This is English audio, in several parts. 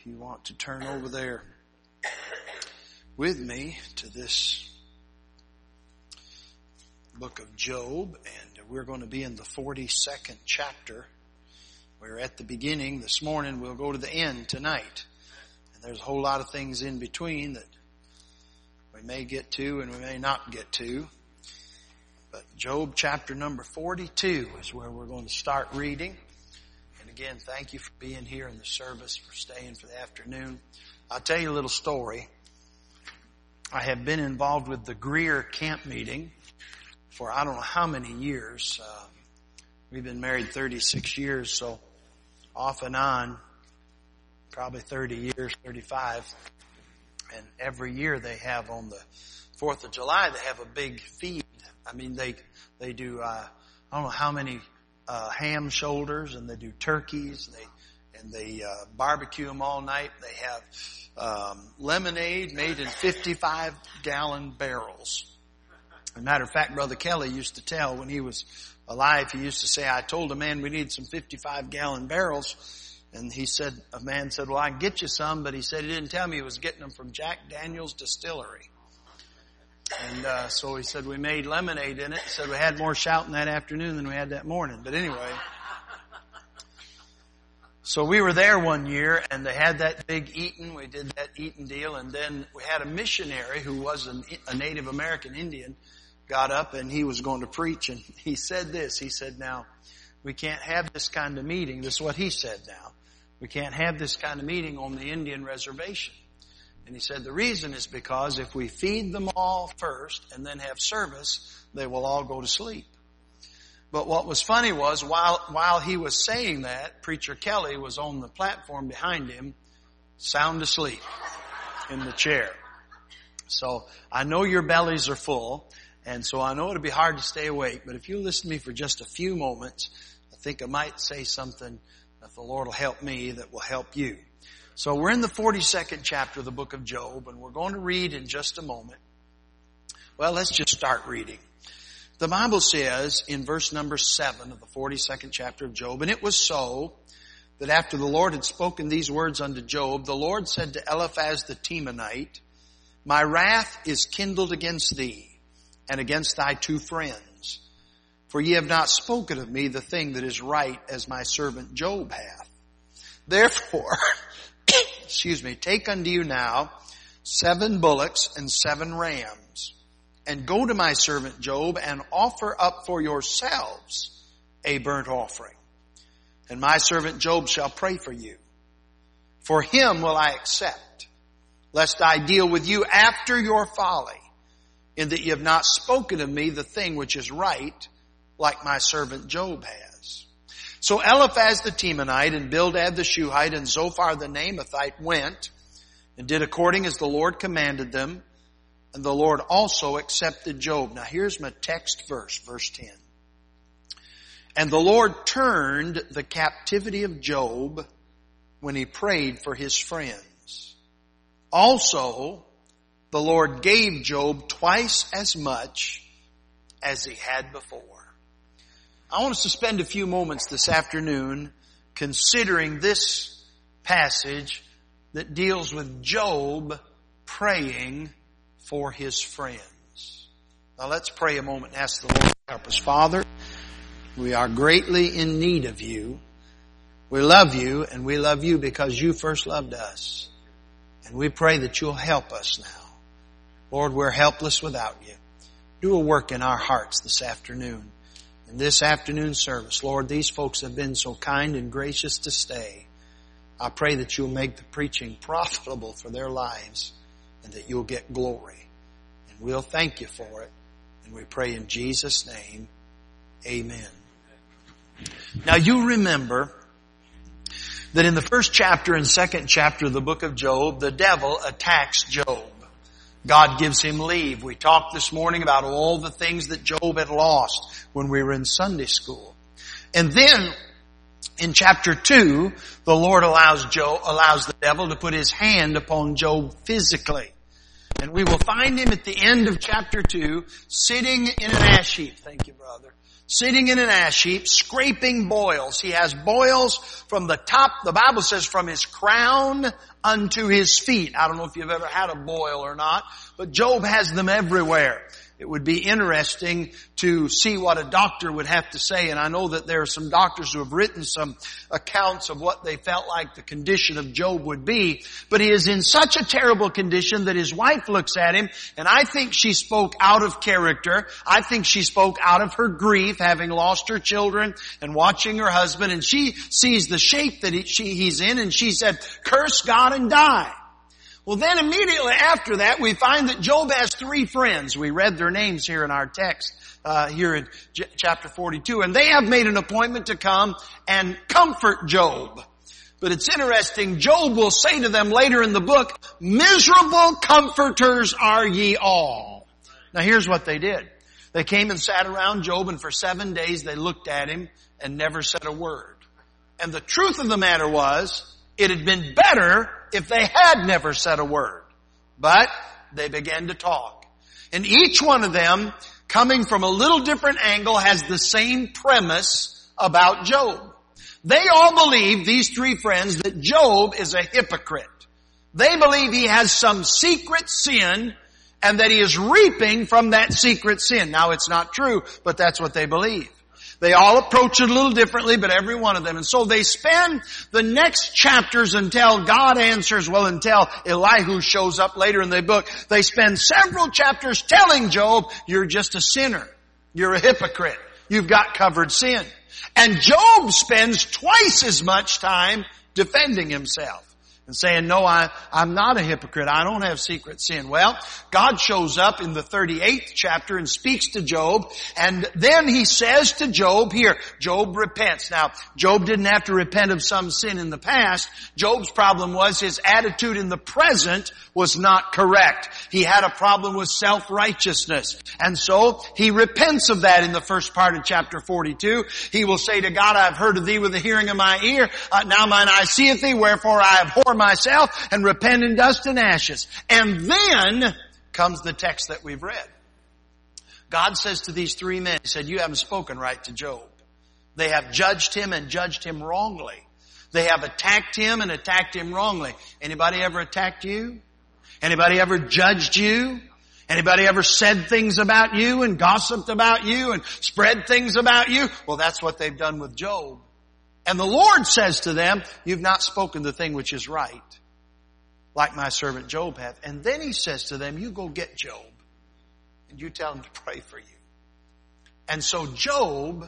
If you want to turn over there with me to this book of Job, and we're going to be in the 42nd chapter. We're at the beginning this morning. We'll go to the end tonight. And there's a whole lot of things in between that we may get to and we may not get to. But Job chapter number 42 is where we're going to start reading. And again, thank you for being here in the service, for staying for the afternoon. I'll tell you a little story. I have been involved with the Greer camp meeting for I don't know how many years. We've been married 36 years, so off and on, probably 30 years, 35. And every year they have on the 4th of July, they have a big feed. I mean, they do, I don't know how many ham shoulders, and they do turkeys, and they barbecue them all night. They have lemonade made in 55-gallon barrels. As a matter of fact, Brother Kelly used to tell when he was alive, he used to say, I told a man we need some 55-gallon barrels. And a man said, well, I can get you some, but he said he didn't tell me he was getting them from Jack Daniel's Distillery. And so he said we made lemonade in it. He said we had more shouting that afternoon than we had that morning. But anyway, so we were there one year, and they had that big eating. We did that eating deal, and then we had a missionary who was a Native American Indian got up, and he was going to preach, and he said this. He said, now, we can't have this kind of meeting. This is what he said now. We can't have this kind of meeting on the Indian reservation. And he said the reason is because if we feed them all first and then have service, they will all go to sleep. But what was funny was while he was saying that, Preacher Kelly was on the platform behind him, sound asleep in the chair. So I know your bellies are full, and so I know it'll be hard to stay awake, but if you listen to me for just a few moments, I think I might say something that the Lord will help me that will help you. So we're in the 42nd chapter of the book of Job, and we're going to read in just a moment. Well, let's just start reading. The Bible says in verse number 7 of the 42nd chapter of Job, and it was so that after the Lord had spoken these words unto Job, the Lord said to Eliphaz the Temanite, my wrath is kindled against thee and against thy two friends, for ye have not spoken of me the thing that is right as my servant Job hath. Therefore, take unto you now 7 bullocks and 7 rams, and go to my servant Job and offer up for yourselves a burnt offering. And my servant Job shall pray for you. For him will I accept, lest I deal with you after your folly, in that ye have not spoken of me the thing which is right, like my servant Job has. So Eliphaz the Temanite and Bildad the Shuhite and Zophar the Naamathite went and did according as the Lord commanded them, and the Lord also accepted Job. Now here's my text verse, verse 10. And the Lord turned the captivity of Job when he prayed for his friends. Also, the Lord gave Job twice as much as he had before. I want us to spend a few moments this afternoon considering this passage that deals with Job praying for his friends. Now let's pray a moment and ask the Lord to help us. Father, we are greatly in need of you. We love you, and we love you because you first loved us. And we pray that you'll help us now. Lord, we're helpless without you. Do a work in our hearts this afternoon. In this afternoon service, Lord, these folks have been so kind and gracious to stay. I pray that you'll make the preaching profitable for their lives and that you'll get glory. And we'll thank you for it. And we pray in Jesus' name, amen. Now you remember that in the first chapter and second chapter of the book of Job, the devil attacks Job. God gives him leave. We talked this morning about all the things that Job had lost when we were in Sunday school. And then in chapter 2, the Lord allows the devil to put his hand upon Job physically. And we will find him at the end of chapter 2 sitting in an ash heap. Thank you, brother. sitting in an ash heap, scraping boils. He has boils from the top, the Bible says, from his crown unto his feet. I don't know if you've ever had a boil or not, but Job has them everywhere. It would be interesting to see what a doctor would have to say, and I know that there are some doctors who have written some accounts of what they felt like the condition of Job would be, but he is in such a terrible condition that his wife looks at him, and I think she spoke out of character. I think she spoke out of her grief, having lost her children and watching her husband, and she sees the shape that he's in, and she said, "Curse God and die." Well, then immediately after that, we find that Job has 3 friends. We read their names here in our text, here in chapter 42. And they have made an appointment to come and comfort Job. But it's interesting, Job will say to them later in the book, "Miserable comforters are ye all." Now here's what they did. They came and sat around Job, and for 7 days they looked at him and never said a word. And the truth of the matter was, it had been better if they had never said a word. But they began to talk. And each one of them, coming from a little different angle, has the same premise about Job. They all believe, these 3 friends, that Job is a hypocrite. They believe he has some secret sin and that he is reaping from that secret sin. Now it's not true, but that's what they believe. They all approach it a little differently, but every one of them. And so they spend the next chapters until God answers, until Elihu shows up later in the book. They spend several chapters telling Job, "You're just a sinner. You're a hypocrite. You've got covered sin." And Job spends twice as much time defending himself and saying, "No, I'm not a hypocrite. I don't have secret sin." Well, God shows up in the 38th chapter and speaks to Job, and then he says to Job, here, Job repents. Now, Job didn't have to repent of some sin in the past. Job's problem was his attitude in the present was not correct. He had a problem with self-righteousness. And so he repents of that in the first part of chapter 42. He will say to God, "I've heard of thee with the hearing of my ear. Now mine eye seeth thee, wherefore I abhor myself and repent in dust and ashes." And then comes the text that we've read. God says to these 3 men, he said, "You haven't spoken right to Job. They have judged him and judged him wrongly. They have attacked him and attacked him wrongly." Anybody ever attacked you? Anybody ever judged you? Anybody ever said things about you and gossiped about you and spread things about you? Well, that's what they've done with Job. And the Lord says to them, "You've not spoken the thing which is right, like my servant Job hath." And then he says to them, "You go get Job, and you tell him to pray for you." And so Job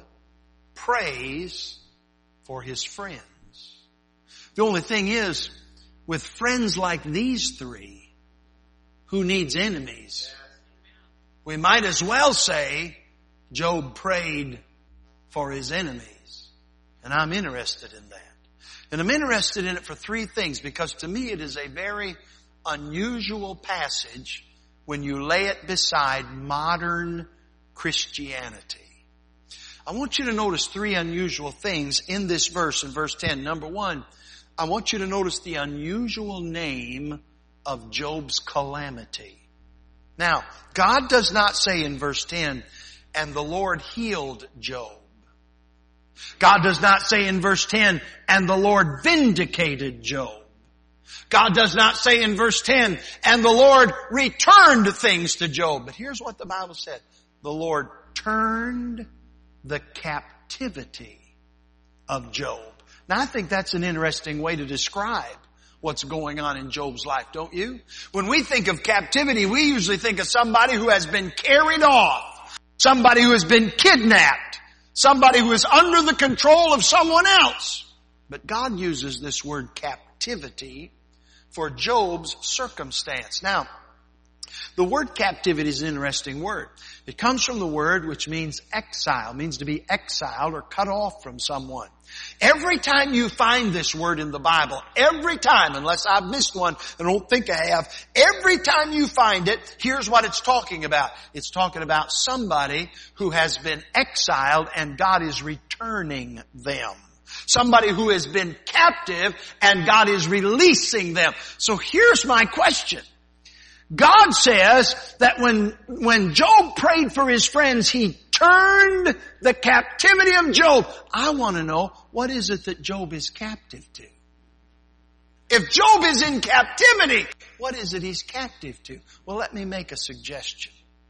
prays for his friends. The only thing is, with friends like these 3, who needs enemies? We might as well say Job prayed for his enemies. And I'm interested in that. And I'm interested in it for 3 things, because to me it is a very unusual passage when you lay it beside modern Christianity. I want you to notice 3 unusual things in this verse, in verse 10. Number 1, I want you to notice the unusual name of Job's calamity. Now, God does not say in verse 10, "And the Lord healed Job." God does not say in verse 10, "And the Lord vindicated Job." God does not say in verse 10, "And the Lord returned things to Job." But here's what the Bible said. The Lord turned the captivity of Job. Now I think that's an interesting way to describe what's going on in Job's life, don't you? When we think of captivity, we usually think of somebody who has been carried off, somebody who has been kidnapped, somebody who is under the control of someone else. But God uses this word captivity for Job's circumstance. Now, the word captivity is an interesting word. It comes from the word which means exile. It means to be exiled or cut off from someone. Every time you find this word in the Bible, every time, unless I've missed one, and I don't think I have, every time you find it, here's what it's talking about. It's talking about somebody who has been exiled and God is returning them. Somebody who has been captive and God is releasing them. So here's my question. God says that when Job prayed for his friends, he turned the captivity of Job. I want to know, what is it that Job is captive to? If Job is in captivity, what is it he's captive to? Well, let me make a suggestion.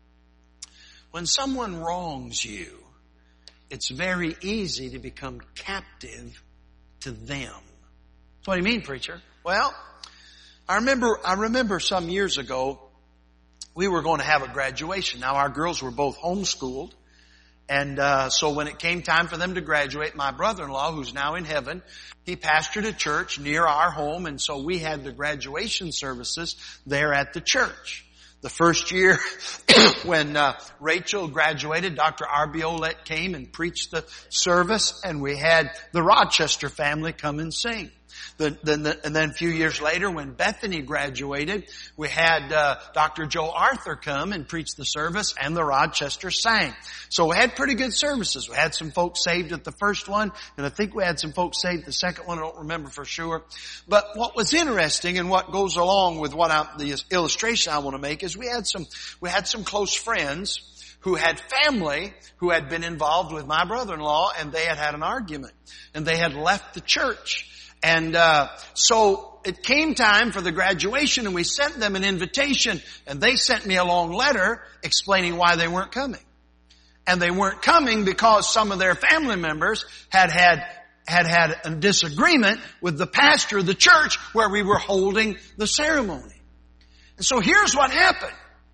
When someone wrongs you, it's very easy to become captive to them. What do you mean, preacher? Well, I remember some years ago, we were going to have a graduation. Now, our girls were both homeschooled. And so when it came time for them to graduate, my brother-in-law, who's now in heaven, he pastored a church near our home. And so we had the graduation services there at the church. The first year when Rachel graduated, Dr. Arbiolette came and preached the service, and we had the Rochester family come and sing. And then a few years later, when Bethany graduated, we had Dr. Joe Arthur come and preach the service, and the Rochester sang. So we had pretty good services. We had some folks saved at the first one, and I think we had some folks saved at the second one. I don't remember for sure. But what was interesting, and what goes along with the illustration I want to make, is we had some close friends who had family who had been involved with my brother-in-law, and they had an argument, and they had left the church. And so it came time for the graduation, and we sent them an invitation, and they sent me a long letter explaining why they weren't coming. And they weren't coming because some of their family members had a disagreement with the pastor of the church where we were holding the ceremony. And so here's what happened.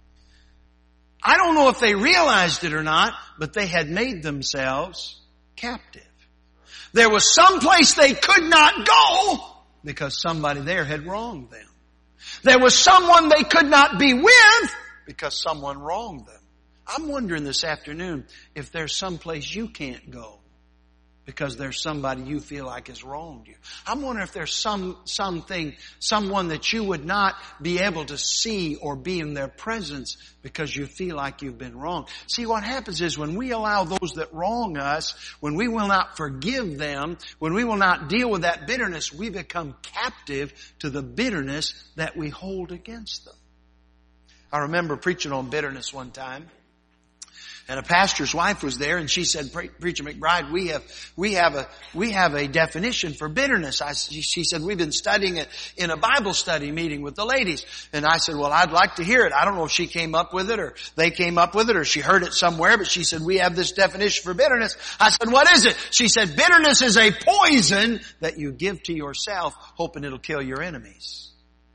I don't know if they realized it or not, but they had made themselves captive. There was some place they could not go because somebody there had wronged them. There was someone they could not be with because someone wronged them. I'm wondering this afternoon if there's some place you can't go because there's somebody you feel like has wronged you. I'm wondering if there's someone that you would not be able to see or be in their presence because you feel like you've been wronged. See, what happens is when we allow those that wrong us, when we will not forgive them, when we will not deal with that bitterness, we become captive to the bitterness that we hold against them. I remember preaching on bitterness one time. And a pastor's wife was there, and she said, Preacher McBride, we have a definition for bitterness. She said, we've been studying it in a Bible study meeting with the ladies. And I said, well, I'd like to hear it. I don't know if she came up with it or they came up with it or she heard it somewhere, but she said, we have this definition for bitterness. I said, what is it? She said, bitterness is a poison that you give to yourself, hoping it'll kill your enemies.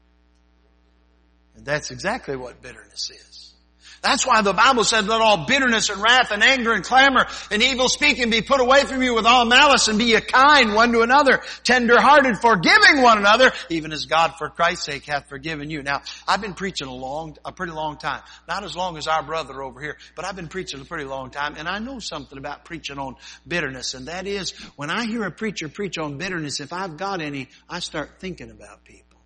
And that's exactly what bitterness is. That's why the Bible said, let all bitterness and wrath and anger and clamor and evil speaking be put away from you with all malice, and be ye kind one to another, tender-hearted, forgiving one another, even as God for Christ's sake hath forgiven you. Now, I've been preaching a pretty long time. Not as long as our brother over here, but I've been preaching a pretty long time, and I know something about preaching on bitterness, and that is, when I hear a preacher preach on bitterness, if I've got any, I start thinking about people.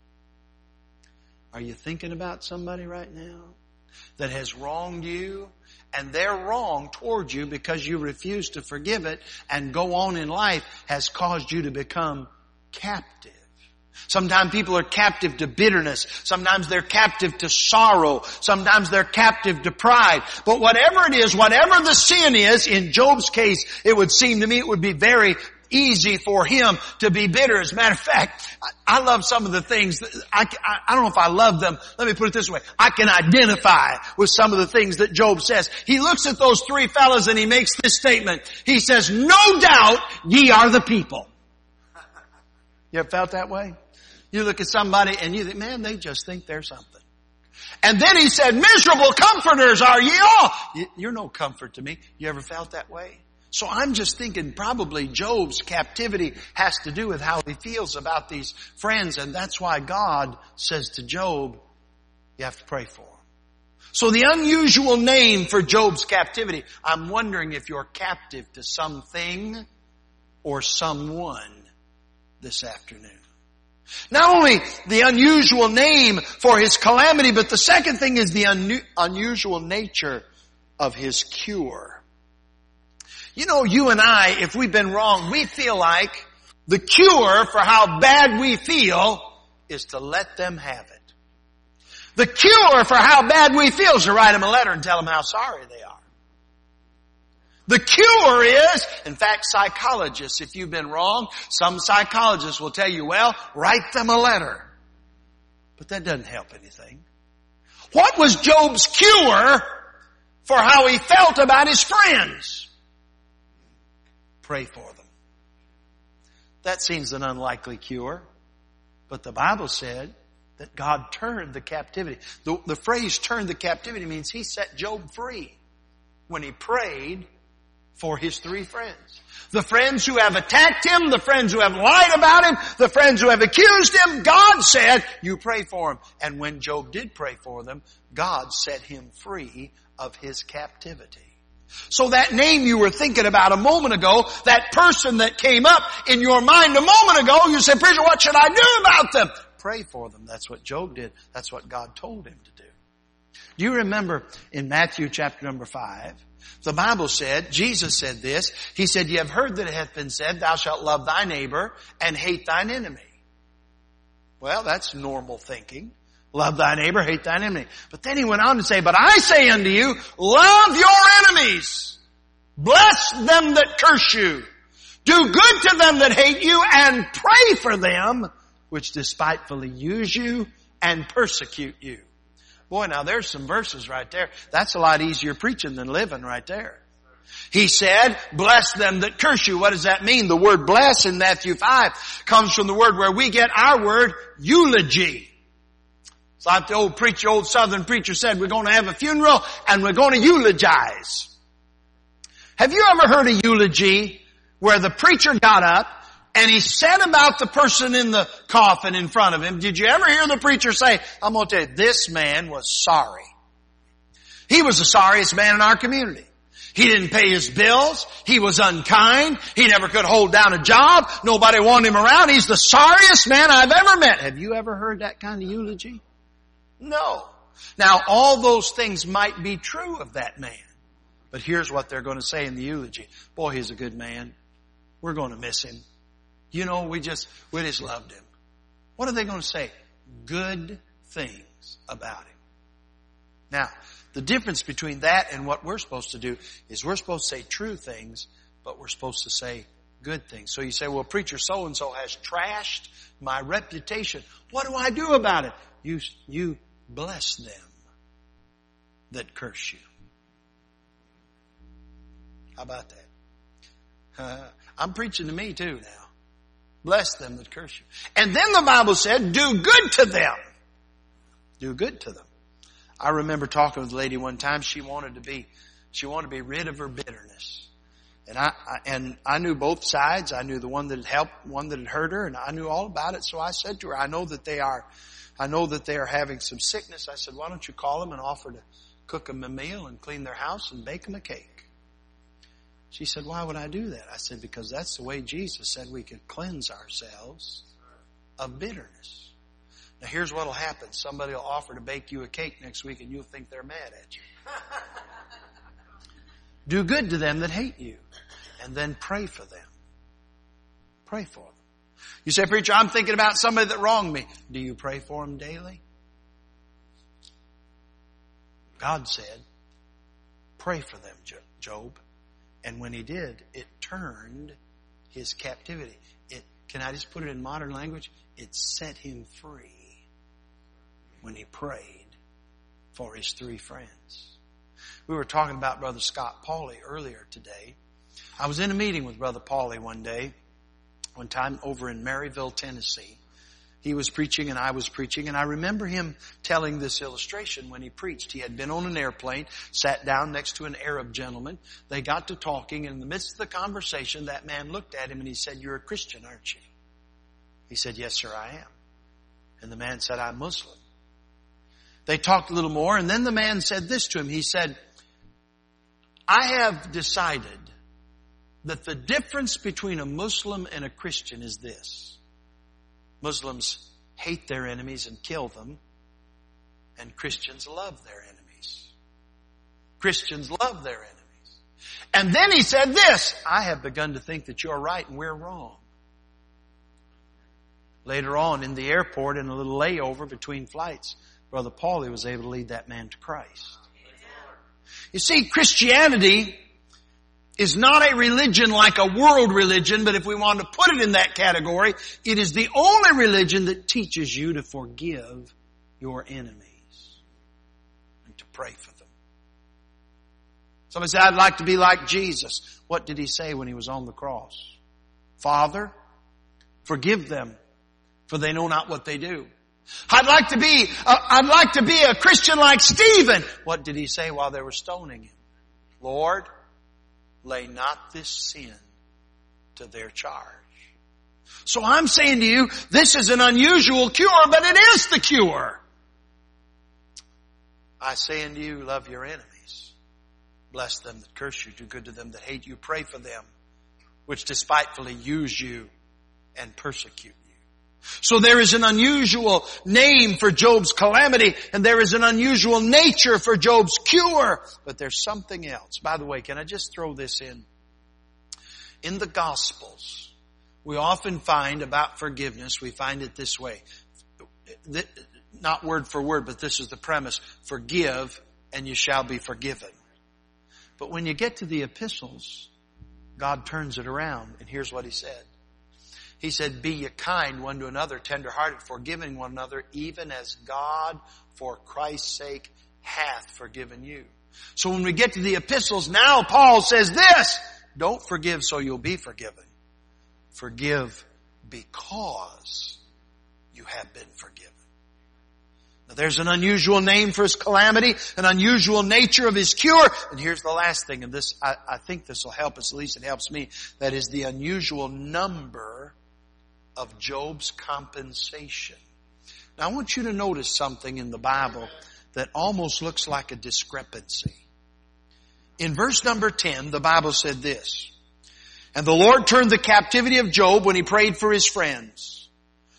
Are you thinking about somebody right now that has wronged you, and their wrong toward you because you refuse to forgive it and go on in life has caused you to become captive? Sometimes people are captive to bitterness. Sometimes they're captive to sorrow. Sometimes they're captive to pride. But whatever it is, whatever the sin is, in Job's case, it would seem to me it would be very easy for him to be bitter. As a matter of fact, I love some of the things. I don't know if I love them. Let me put it this way. I can identify with some of the things that Job says. He looks at those three fellas and he makes this statement. He says, no doubt ye are the people. You ever felt that way? You look at somebody and you think, man, they just think they're something. And then he said, miserable comforters are ye all. You're no comfort to me. You ever felt that way? So I'm just thinking probably Job's captivity has to do with how he feels about these friends. And that's why God says to Job, you have to pray for him. So the unusual name for Job's captivity, I'm wondering if you're captive to something or someone this afternoon. Not only the unusual name for his calamity, but the second thing is the unusual nature of his cure. You know, you and I, if we've been wrong, we feel like the cure for how bad we feel is to let them have it. The cure for how bad we feel is to write them a letter and tell them how sorry they are. The cure is, in fact, psychologists, if you've been wrong, some psychologists will tell you, well, write them a letter. But that doesn't help anything. What was Job's cure for how he felt about his friends? Pray for them. That seems an unlikely cure. But the Bible said that God turned the captivity. The phrase turned the captivity means he set Job free when he prayed for his three friends. The friends who have attacked him, the friends who have lied about him, the friends who have accused him, God said, you pray for them. And when Job did pray for them, God set him free of his captivity. So that name you were thinking about a moment ago, that person that came up in your mind a moment ago, you said, preacher, what should I do about them? Pray for them. That's what Job did. That's what God told him to do. Do you remember in Matthew chapter number 5, the Bible said, Jesus said this, he said, you have heard that it hath been said, thou shalt love thy neighbor and hate thine enemy. Well, that's normal thinking. Love thy neighbor, hate thine enemy. But then he went on to say, but I say unto you, love your enemies. Bless them that curse you. Do good to them that hate you and pray for them which despitefully use you and persecute you. Boy, now there's some verses right there. That's a lot easier preaching than living right there. He said, bless them that curse you. What does that mean? The word bless in Matthew 5 comes from the word where we get our word eulogy. It's like the old southern preacher said, we're going to have a funeral and we're going to eulogize. Have you ever heard a eulogy where the preacher got up and he said about the person in the coffin in front of him? Did you ever hear the preacher say, I'm going to tell you, this man was sorry. He was the sorriest man in our community. He didn't pay his bills. He was unkind. He never could hold down a job. Nobody wanted him around. He's the sorriest man I've ever met. Have you ever heard that kind of eulogy? No. Now, all those things might be true of that man. But here's what they're going to say in the eulogy. Boy, he's a good man. We're going to miss him. You know, we just loved him. What are they going to say? Good things about him. Now, the difference between that and what we're supposed to do is we're supposed to say true things, but we're supposed to say good things. So you say, well, preacher so-and-so has trashed my reputation. What do I do about it? You bless them that curse you. How about that? I'm preaching to me too now. Bless them that curse you. And then the Bible said, do good to them. Do good to them. I remember talking with a lady one time. She wanted to be rid of her bitterness. And I knew both sides. I knew the one that had helped, one that had hurt her, and I knew all about it. So I said to her, I know that they are having some sickness. I said, why don't you call them and offer to cook them a meal and clean their house and bake them a cake? She said, why would I do that? I said, because that's the way Jesus said we could cleanse ourselves of bitterness. Now here's what'll happen. Somebody will offer to bake you a cake next week and you'll think they're mad at you. Do good to them that hate you and then pray for them. Pray for them. You say, preacher, I'm thinking about somebody that wronged me. Do you pray for them daily? God said, pray for them, Job. And when he did, it turned his captivity. Can I just put it in modern language? It set him free when he prayed for his three friends. We were talking about Brother Scott Pauley earlier today. I was in a meeting with Brother Pauley one time over in Maryville, Tennessee. He was preaching and I was preaching, and I remember him telling this illustration when he preached. He had been on an airplane, sat down next to an Arab gentleman. They got to talking, and in the midst of the conversation, that man looked at him and he said, you're a Christian, aren't you? He said, yes, sir, I am. And the man said, I'm Muslim. They talked a little more, and then the man said this to him. He said, I have decided that the difference between a Muslim and a Christian is this. Muslims hate their enemies and kill them, and Christians love their enemies. Christians love their enemies. And then he said this, I have begun to think that you're right and we're wrong. Later on in the airport, in a little layover between flights, Brother Pauley was able to lead that man to Christ. You see, Christianity is not a religion like a world religion, but if we want to put it in that category, it is the only religion that teaches you to forgive your enemies and to pray for them. Somebody said, I'd like to be like Jesus. What did he say when he was on the cross? Father, forgive them, for they know not what they do. I'd like to be a Christian like Stephen. What did he say while they were stoning him? Lord, lay not this sin to their charge. So I'm saying to you, this is an unusual cure, but it is the cure. I say unto you, love your enemies. Bless them that curse you. Do good to them that hate you. Pray for them which despitefully use you and persecute you. So there is an unusual name for Job's calamity, and there is an unusual nature for Job's cure. But there's something else. By the way, can I just throw this in? In the Gospels, we often find about forgiveness, we find it this way. Not word for word, but this is the premise. Forgive, and you shall be forgiven. But when you get to the epistles, God turns it around, and here's what he said. He said, be ye kind one to another, tender-hearted, forgiving one another, even as God, for Christ's sake, hath forgiven you. So when we get to the epistles, now Paul says this, don't forgive so you'll be forgiven. Forgive because you have been forgiven. Now there's an unusual name for his calamity, an unusual nature of his cure. And here's the last thing, and this, I think this will help us, at least it helps me. That is the unusual number of Job's compensation. Now I want you to notice something in the Bible that almost looks like a discrepancy. In verse number 10, the Bible said this, and the Lord turned the captivity of Job when he prayed for his friends.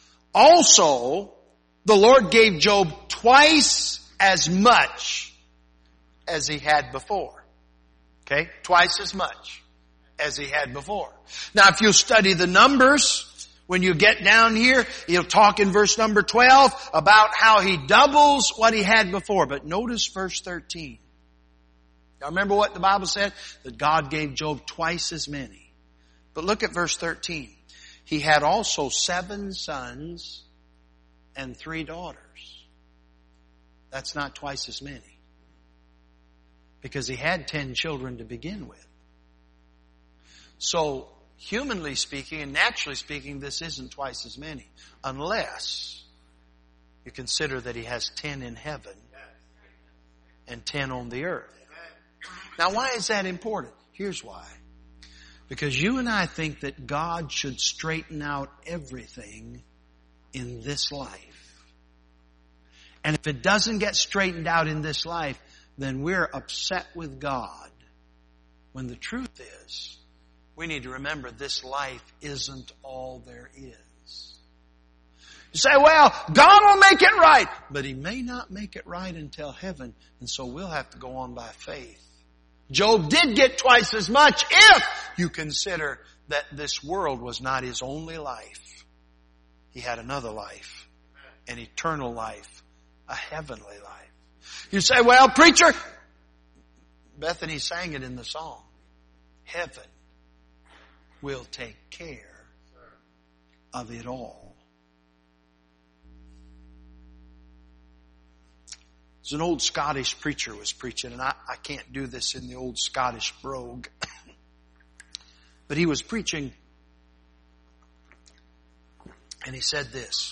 Also, the Lord gave Job twice as much as he had before. Okay? Twice as much as he had before. Now if you study the numbers, when you get down here, he'll talk in verse number 12 about how he doubles what he had before. But notice verse 13. Now remember what the Bible said? That God gave Job twice as many. But look at verse 13. He had also 7 sons and 3 daughters. That's not twice as many. Because he had 10 children to begin with. So, humanly speaking and naturally speaking, this isn't twice as many. Unless you consider that he has 10 in heaven and 10 on the earth. Now why is that important? Here's why. Because you and I think that God should straighten out everything in this life. And if it doesn't get straightened out in this life, then we're upset with God. When the truth is, we need to remember this life isn't all there is. You say, well, God will make it right. But he may not make it right until heaven. And so we'll have to go on by faith. Job did get twice as much if you consider that this world was not his only life. He had another life, an eternal life, a heavenly life. You say, well, preacher, Bethany sang it in the song. Heaven will take care of it all. There's an old Scottish preacher was preaching, and I can't do this in the old Scottish brogue. But he was preaching, and he said this.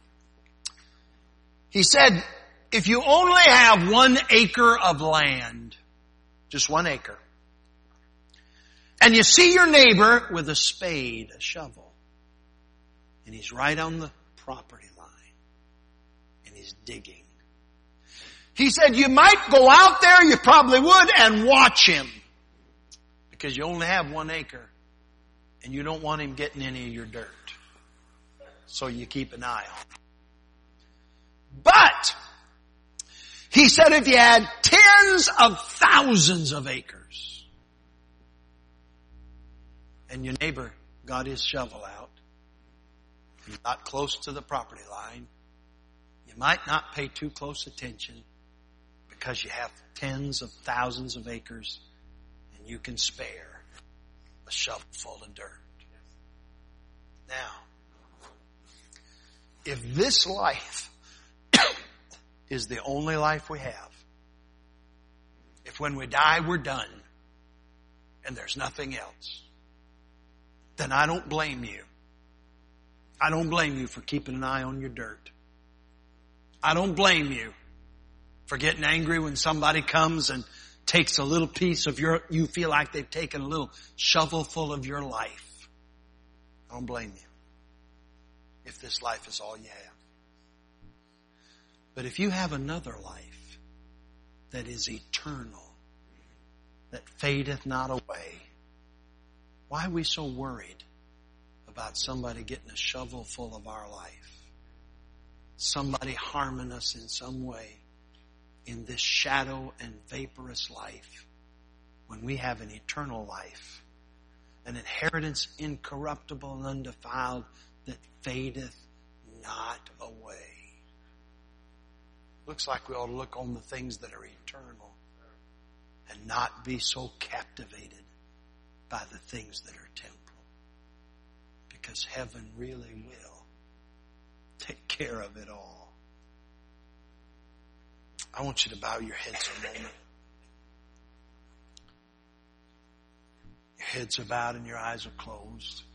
He said, if you only have 1 acre of land, just 1 acre, and you see your neighbor with a spade, a shovel, and he's right on the property line, and he's digging. He said you might go out there, you probably would, and watch him. Because you only have 1 acre, and you don't want him getting any of your dirt. So you keep an eye on him. But, he said if you had tens of thousands of acres, and your neighbor got his shovel out, and got close to the property line, you might not pay too close attention because you have tens of thousands of acres and you can spare. a shovel full of dirt. Now, if this life is the only life we have, if when we die we're done and there's nothing else, then I don't blame you. I don't blame you for keeping an eye on your dirt. I don't blame you for getting angry when somebody comes and takes a little piece of you feel like they've taken a little shovel full of your life. I don't blame you if this life is all you have. But if you have another life that is eternal, that fadeth not away, why are we so worried about somebody getting a shovel full of our life? Somebody harming us in some way in this shadow and vaporous life, when we have an eternal life, an inheritance incorruptible and undefiled that fadeth not away. Looks like we ought to look on the things that are eternal and not be so captivated by the things that are temporal. Because heaven really will take care of it all. I want you to bow your heads a moment. Your heads are bowed and your eyes are closed.